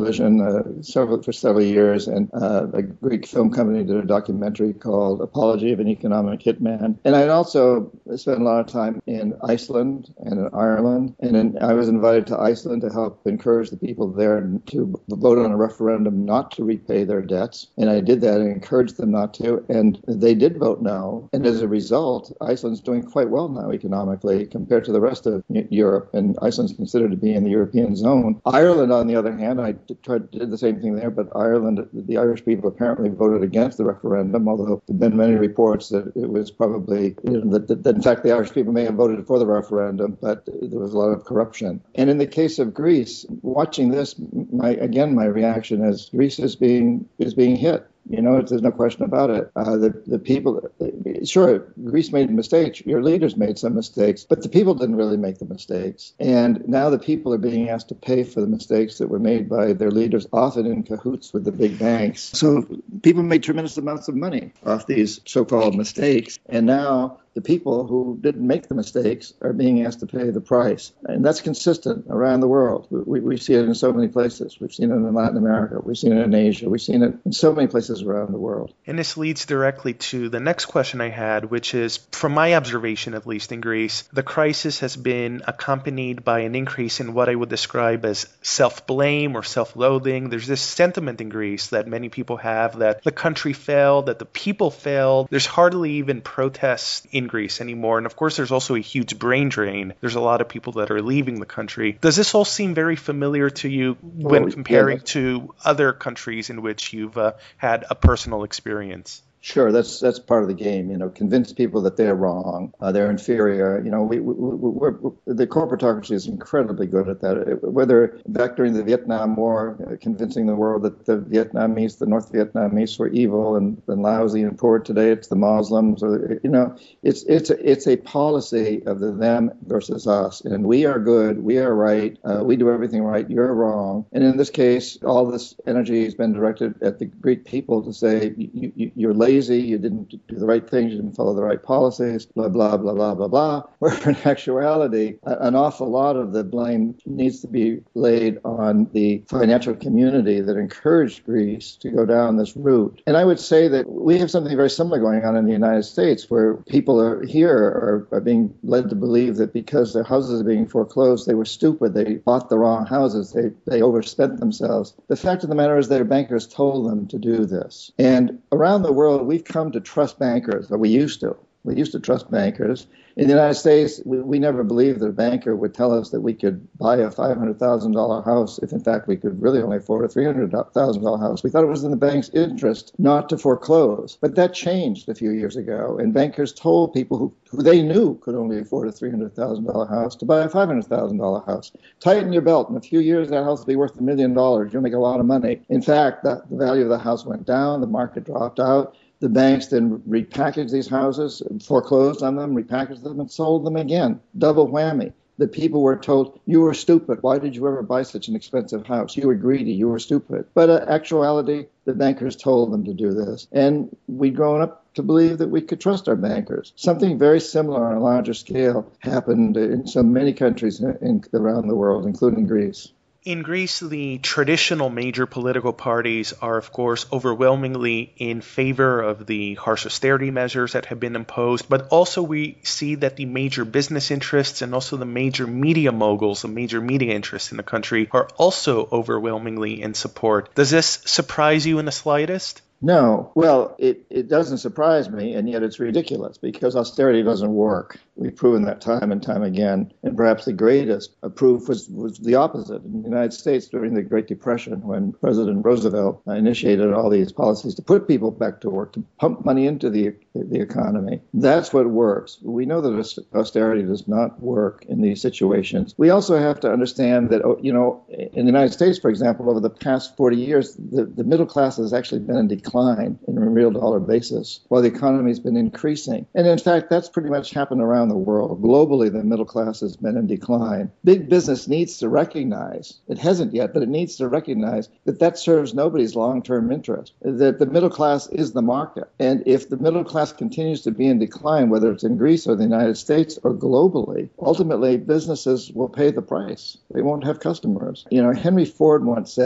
uh, several for several years, and uh, a Greek film company did a documentary called Apology of an Economic Hitman. And I'd also spent a lot of time in Iceland and in Ireland, and in, I was invited to Iceland to help encourage the people there to vote on a referendum not to repay their debts. And I did that and encouraged them not to, and they did vote no. And as a result, Iceland's doing quite well now economically compared to the rest of Europe, and Iceland's considered to be in the European zone. Ireland, on the other hand, I tried did the same thing there, but Ireland, the Irish people apparently voted against the referendum, although there have been many reports that it was probably, you know, that, that in fact the Irish people may have voted for the referendum, but there was a lot of corruption. And in the case of Greece, watching this, my again, my reaction is Greece is being is being hit. You know, there's no question about it. Uh, the the people, sure, Greece made mistakes. Your leaders made some mistakes, but the people didn't really make the mistakes. And now the people are being asked to pay for the mistakes that were made by their leaders, often in cahoots with the big banks. So people made tremendous amounts of money off these so-called mistakes. And now the people who didn't make the mistakes are being asked to pay the price. And that's consistent around the world. We, we see it in so many places. We've seen it in Latin America. We've seen it in Asia. We've seen it in so many places around the world. And this leads directly to the next question I had, which is, from my observation, at least in Greece, the crisis has been accompanied by an increase in what I would describe as self-blame or self-loathing. There's this sentiment in Greece that many people have that the country failed, that the people failed. There's hardly even protests in Greece anymore. And of course, there's also a huge brain drain. There's a lot of people that are leaving the country. Does this all seem very familiar to you when well, comparing yeah, to other countries in which you've uh, had a personal experience? Sure, that's that's part of the game. You know, convince people that they're wrong, uh, they're inferior. You know, we, we, we're, we're, the corporatocracy is incredibly good at that. Whether back during the Vietnam War, uh, convincing the world that the Vietnamese, the North Vietnamese, were evil and, and lousy and poor. Today, it's the Muslims. Or you know, it's it's a, it's a policy of the them versus us, and we are good, we are right, uh, we do everything right, you're wrong. And in this case, all this energy has been directed at the Greek people to say you, you, you're lazy. Lazy, you didn't do the right things, you didn't follow the right policies, blah, blah, blah, blah, blah, blah. Where in actuality, an awful lot of the blame needs to be laid on the financial community that encouraged Greece to go down this route. And I would say that we have something very similar going on in the United States, where people are here are, are being led to believe that because their houses are being foreclosed, they were stupid, they bought the wrong houses, they, they overspent themselves. The fact of the matter is their bankers told them to do this. And around the world, we've come to trust bankers, or we used to. We used to trust bankers. In the United States, we, we never believed that a banker would tell us that we could buy a five hundred thousand dollars house if, in fact, we could really only afford a three hundred thousand dollars house. We thought it was in the bank's interest not to foreclose. But that changed a few years ago, and bankers told people who, who they knew could only afford a three hundred thousand dollars house to buy a five hundred thousand dollars house. Tighten your belt. In a few years, that house will be worth a million dollars. You'll make a lot of money. In fact, the, the value of the house went down. The market dropped out. The banks then repackaged these houses, foreclosed on them, repackaged them, and sold them again. Double whammy. The people were told, you were stupid. Why did you ever buy such an expensive house? You were greedy. You were stupid. But in actuality, the bankers told them to do this. And we'd grown up to believe that we could trust our bankers. Something very similar on a larger scale happened in so many countries in, in, around the world, including Greece. In Greece, the traditional major political parties are, of course, overwhelmingly in favor of the harsh austerity measures that have been imposed, but also we see that the major business interests and also the major media moguls, the major media interests in the country, are also overwhelmingly in support. Does this surprise you in the slightest? No. Well, it, it doesn't surprise me, and yet it's ridiculous because austerity doesn't work. We've proven that time and time again. And perhaps the greatest proof was, was the opposite. In the United States during the Great Depression, when President Roosevelt initiated all these policies to put people back to work, to pump money into the, the economy. That's what works. We know that austerity does not work in these situations. We also have to understand that, you know, in the United States, for example, over the past forty years, the, the middle class has actually been in decline in a real dollar basis, while the economy has been increasing. And in fact, that's pretty much happened around the world. Globally, the middle class has been in decline. Big business needs to recognize, it hasn't yet, but it needs to recognize that that serves nobody's long-term interest, that the middle class is the market. And if the middle class continues to be in decline, whether it's in Greece or the United States or globally, ultimately businesses will pay the price. They won't have customers. You know, Henry Ford once said,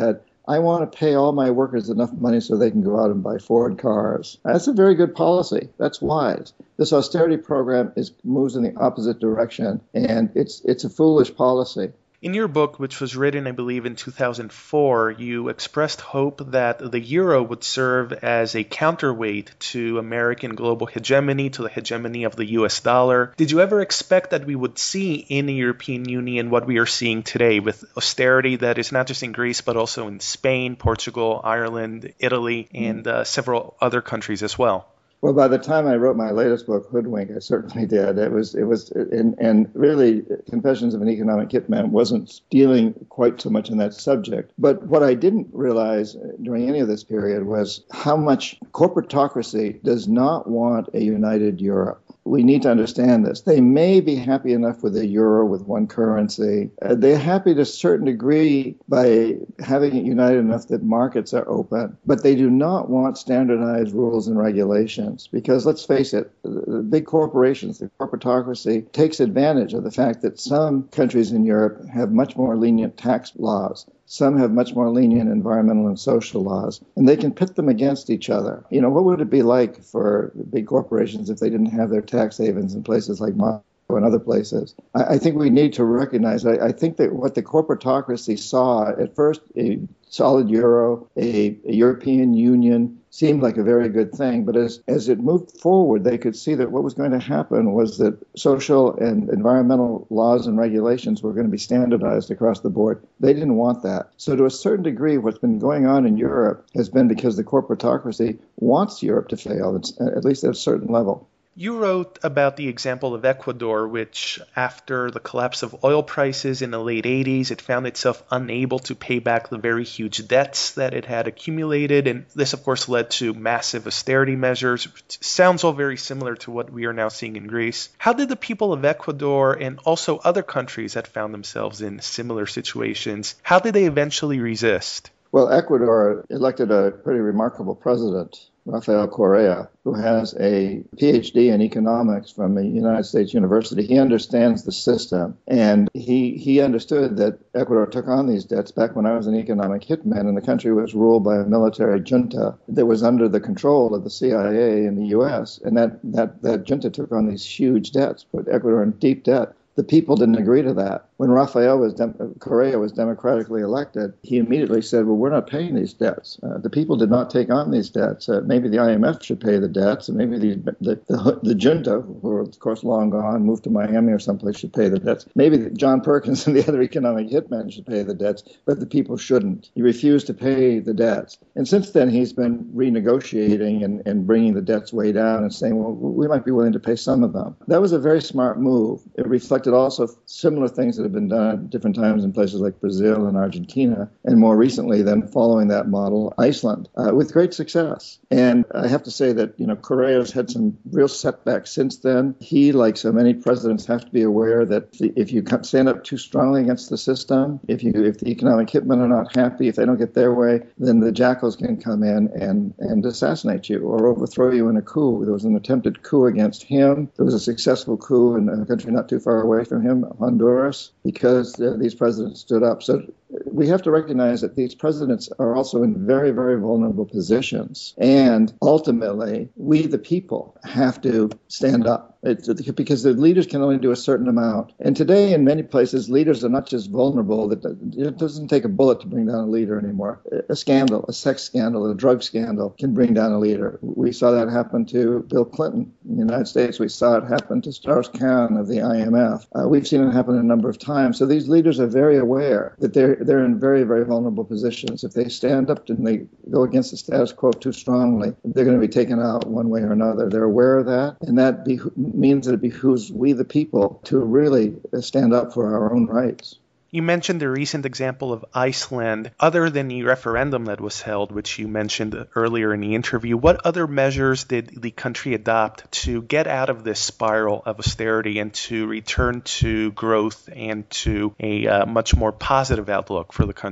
I want to pay all my workers enough money so they can go out and buy Ford cars. That's a very good policy. That's wise. This austerity program is moves in the opposite direction, and it's it's a foolish policy. In your book, which was written, I believe, in two thousand four, you expressed hope that the euro would serve as a counterweight to American global hegemony, to the hegemony of the U S dollar. Did you ever expect that we would see in the European Union what we are seeing today, with austerity that is not just in Greece, but also in Spain, Portugal, Ireland, Italy, and uh, several other countries as well? Well, by the time I wrote my latest book, Hoodwink, I certainly did. It was, it was, and, and really, Confessions of an Economic Hitman wasn't dealing quite so much in that subject. But what I didn't realize during any of this period was how much corporatocracy does not want a united Europe. We need to understand this. They may be happy enough with a euro, with one currency. Uh, they're happy to a certain degree by having it united enough that markets are open. But they do not want standardized rules and regulations because, let's face it, the big corporations, the corporatocracy, takes advantage of the fact that some countries in Europe have much more lenient tax laws. Some have much more lenient environmental and social laws, and they can pit them against each other. You know, what would it be like for big corporations if they didn't have their tax havens in places like Moscow and other places? I, I think we need to recognize, I, I think that what the corporatocracy saw at first, a solid euro, a, a European Union, seemed like a very good thing. But as, as it moved forward, they could see that what was going to happen was that social and environmental laws and regulations were going to be standardized across the board. They didn't want that. So to a certain degree, what's been going on in Europe has been because the corporatocracy wants Europe to fail, at least at a certain level. You wrote about the example of Ecuador, which, after the collapse of oil prices in the late eighties, it found itself unable to pay back the very huge debts that it had accumulated. And this, of course, led to massive austerity measures. It sounds all very similar to what we are now seeing in Greece. How did the people of Ecuador and also other countries that found themselves in similar situations, how did they eventually resist? Well, Ecuador elected a pretty remarkable president, Rafael Correa, who has a P H D in economics from a United States university. He understands the system, and he he understood that Ecuador took on these debts back when I was an economic hitman, and the country was ruled by a military junta that was under the control of the C I A in the U S, and that, that, that junta took on these huge debts, put Ecuador in deep debt. The people didn't agree to that. When Rafael was Dem- Correa was democratically elected, he immediately said, well, we're not paying these debts. Uh, the people did not take on these debts. Uh, maybe the I M F should pay the debts, and maybe the, the, the, the junta, who are, of course, long gone, moved to Miami or someplace, should pay the debts. Maybe John Perkins and the other economic hitmen should pay the debts, but the people shouldn't. He refused to pay the debts. And since then, he's been renegotiating and, and bringing the debts way down and saying, well, we might be willing to pay some of them. That was a very smart move. It reflected also similar things that have been done at different times in places like Brazil and Argentina, and more recently, then following that model, Iceland, uh, with great success. And I have to say that, you know, Correa's had some real setbacks since then. He, like so many presidents, have to be aware that if you stand up too strongly against the system, if you if the economic hitmen are not happy, if they don't get their way, then the jackals can come in and, and assassinate you or overthrow you in a coup. There was an attempted coup against him. There was a successful coup in a country not too far away from him, Honduras, because uh, these presidents stood up. So we have to recognize that these presidents are also in very, very vulnerable positions. And ultimately, we, the people, have to stand up. It's because the leaders can only do a certain amount. And today, in many places, leaders are not just vulnerable. It doesn't take a bullet to bring down a leader anymore. A scandal, a sex scandal, a drug scandal can bring down a leader. We saw that happen to Bill Clinton in the United States. We saw it happen to Strauss-Kahn of the I M F. Uh, we've seen it happen a number of times. So these leaders are very aware that they're they're in very, very vulnerable positions. If they stand up and they go against the status quo too strongly, they're going to be taken out one way or another. They're aware of that, and that be, means that it behooves we, the people, to really stand up for our own rights. You mentioned the recent example of Iceland. Other than the referendum that was held, which you mentioned earlier in the interview, what other measures did the country adopt to get out of this spiral of austerity and to return to growth and to a uh, much more positive outlook for the country?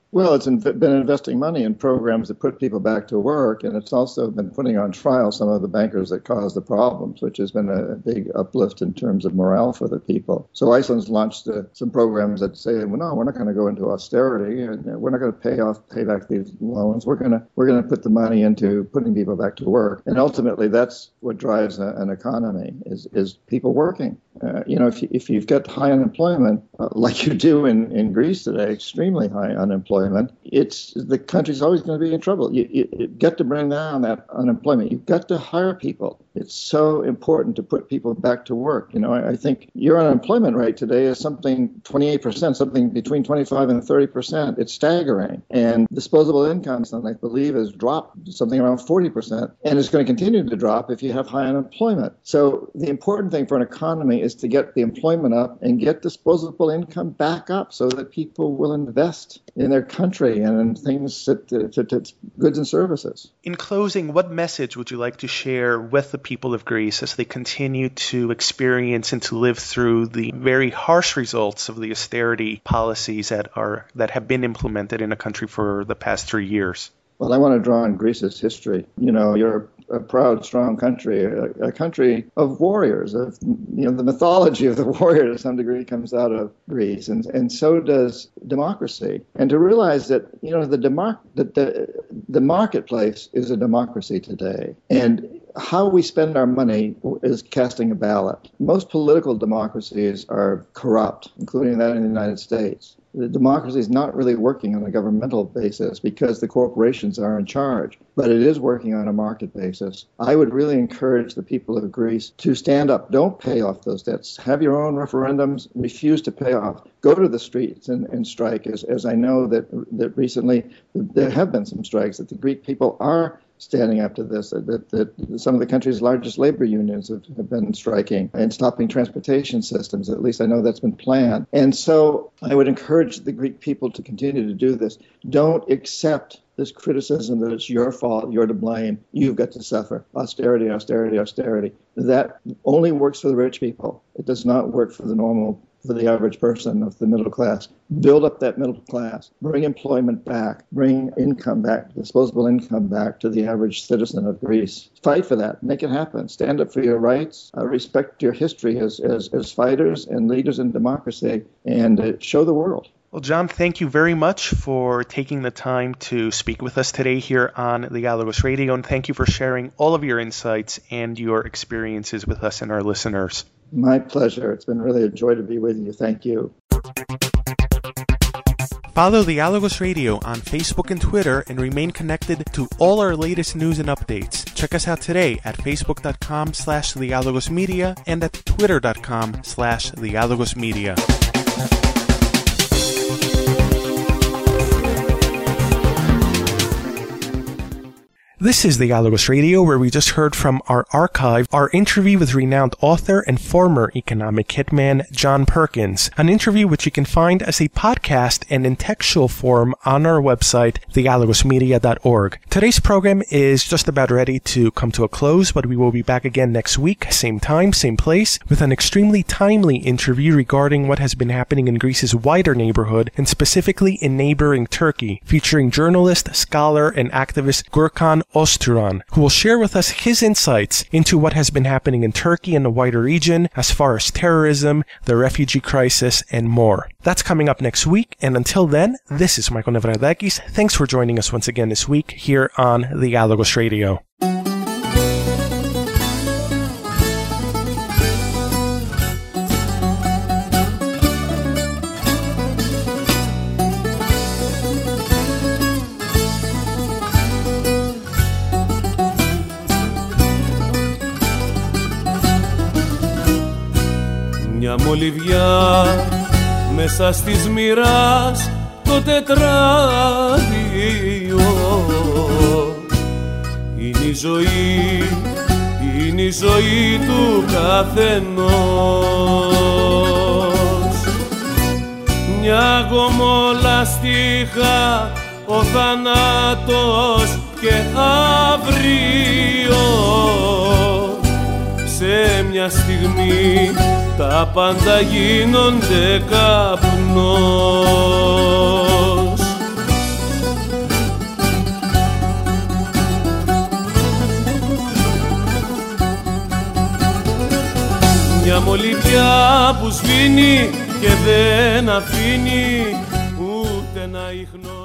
Well, it's in, been investing money in programs that put people back to work, and it's also been putting on trial some of the bankers that caused the problems, which has been a big uplift in terms of morale for the people. So Iceland's launched uh, some programs that say, well, no, we're not going to go into austerity, and we're not going to pay off, pay back these loans. We're going to we're going to put the money into putting people back to work, and ultimately that's what drives a, an economy is is people working. Uh, you know, if you, if you've got high unemployment, uh, like you do in, in Greece today, extremely high unemployment, it's the country's always going to be in trouble. You, you, you've got to bring down that unemployment. You've got to hire people. It's so important to put people back to work. You know, I, I think your unemployment rate today is something twenty-eight percent, something between twenty-five and thirty percent. It's staggering. And disposable income, I believe, has dropped something around forty percent. And it's going to continue to drop if you have high unemployment. So the important thing for an economy is to get the employment up and get disposable income back up so that people will invest in their country and in things, that, to, to, to goods and services. In closing, what message would you like to share with the people of Greece as they continue to experience and to live through the very harsh results of the austerity policies that are that have been implemented in a country for the past three years? Well, I want to draw on Greece's history. You know, you're a proud, strong country, a, a country of warriors. Of, you know, the mythology of the warrior to some degree comes out of Greece, and and so does democracy. And to realize that, you know, the democ- that the the marketplace is a democracy today, and how we spend our money is casting a ballot. Most political democracies are corrupt, including that in the United States. The democracy is not really working on a governmental basis because the corporations are in charge, but it is working on a market basis. I would really encourage the people of Greece to stand up. Don't pay off those debts. Have your own referendums. Refuse to pay off. Go to the streets and, and strike, as, as I know that, that recently there have been some strikes, that the Greek people are standing up to this, that, that, that some of the country's largest labor unions have, have been striking and stopping transportation systems. At least I know that's been planned. And so I would encourage the Greek people to continue to do this. Don't accept this criticism that it's your fault, you're to blame, you've got to suffer. Austerity, austerity, austerity. That only works for the rich people. It does not work for the normal, for the average person of the middle class. Build up that middle class. Bring employment back. Bring income back, disposable income back to the average citizen of Greece. Fight for that. Make it happen. Stand up for your rights. Uh, respect your history as, as, as fighters and leaders in democracy, and uh, show the world. Well, John, thank you very much for taking the time to speak with us today here on the Dialogos Radio, and thank you for sharing all of your insights and your experiences with us and our listeners. My pleasure. It's been really a joy to be with you. Thank you. Follow Dialogos Radio on Facebook and Twitter and remain connected to all our latest news and updates. Check us out today at facebook.com slash Dialogos Media and at twitter.com slash Dialogos Media. This is Dialogos Radio, where we just heard from our archive our interview with renowned author and former economic hitman John Perkins, an interview which you can find as a podcast and in textual form on our website, dialogos media dot org. Today's program is just about ready to come to a close, but we will be back again next week, same time, same place, with an extremely timely interview regarding what has been happening in Greece's wider neighborhood, and specifically in neighboring Turkey, featuring journalist, scholar, and activist Gurkan Osturan, who will share with us his insights into what has been happening in Turkey and the wider region as far as terrorism, the refugee crisis, and more. That's coming up next week, and until then, this is Michael Nevradakis. Thanks for joining us once again this week here on the Dialogos Radio. Μια μολυβιά μέσα στις μοίρας το τετράδιο είναι η ζωή, είναι η ζωή του καθενός. Μια γομολαστίχα ο θάνατος και αύριο σε μια στιγμή τα πάντα γίνονται καπνός. μια μολυβιά που σβήνει και δεν αφήνει ούτε να ίχνο.